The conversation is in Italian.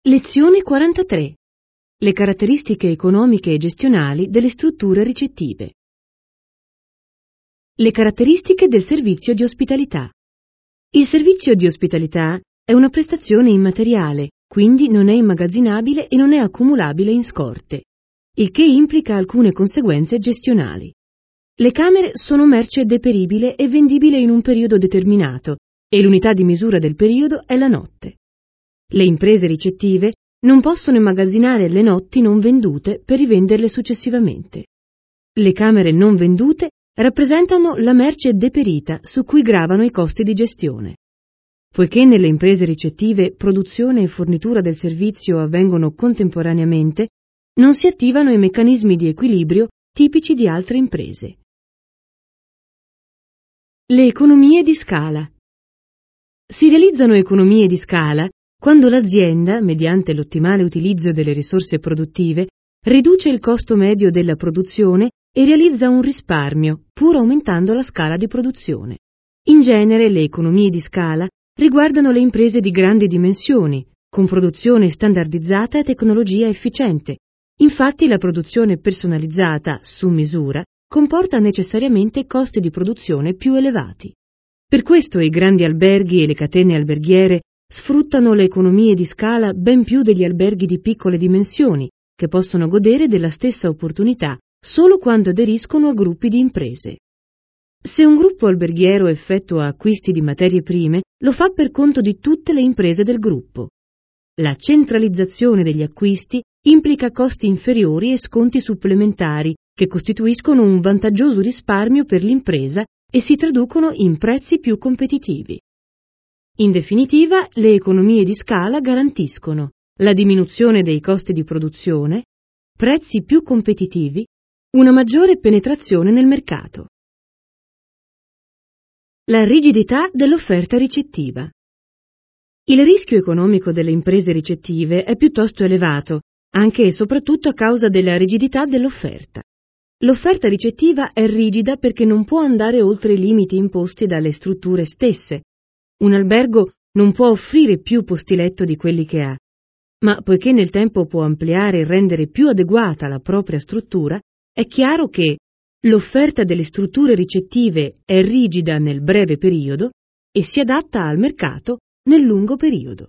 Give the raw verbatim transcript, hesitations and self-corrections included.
Lezione quarantatré. Le caratteristiche economiche e gestionali delle strutture ricettive. Le caratteristiche del servizio di ospitalità. Il servizio di ospitalità è una prestazione immateriale, quindi non è immagazzinabile e non è accumulabile in scorte, il che implica alcune conseguenze gestionali. Le camere sono merce deperibile e vendibile in un periodo determinato, e l'unità di misura del periodo è la notte. Le imprese ricettive non possono immagazzinare le notti non vendute per rivenderle successivamente. Le camere non vendute rappresentano la merce deperita su cui gravano i costi di gestione. Poiché nelle imprese ricettive produzione e fornitura del servizio avvengono contemporaneamente, non si attivano i meccanismi di equilibrio tipici di altre imprese. Le economie di scala. Si realizzano economie di scala quando l'azienda, mediante l'ottimale utilizzo delle risorse produttive, riduce il costo medio della produzione e realizza un risparmio, pur aumentando la scala di produzione. In genere le economie di scala riguardano le imprese di grandi dimensioni, con produzione standardizzata e tecnologia efficiente. Infatti la produzione personalizzata, su misura, comporta necessariamente costi di produzione più elevati. Per questo i grandi alberghi e le catene alberghiere sfruttano le economie di scala ben più degli alberghi di piccole dimensioni, che possono godere della stessa opportunità solo quando aderiscono a gruppi di imprese. Se un gruppo alberghiero effettua acquisti di materie prime, lo fa per conto di tutte le imprese del gruppo. La centralizzazione degli acquisti implica costi inferiori e sconti supplementari che costituiscono un vantaggioso risparmio per l'impresa e si traducono in prezzi più competitivi. In definitiva, le economie di scala garantiscono la diminuzione dei costi di produzione, prezzi più competitivi, una maggiore penetrazione nel mercato. La rigidità dell'offerta ricettiva. Il rischio economico delle imprese ricettive è piuttosto elevato, anche e soprattutto a causa della rigidità dell'offerta. L'offerta ricettiva è rigida perché non può andare oltre i limiti imposti dalle strutture stesse. Un albergo non può offrire più posti letto di quelli che ha, ma poiché nel tempo può ampliare e rendere più adeguata la propria struttura, è chiaro che l'offerta delle strutture ricettive è rigida nel breve periodo e si adatta al mercato nel lungo periodo.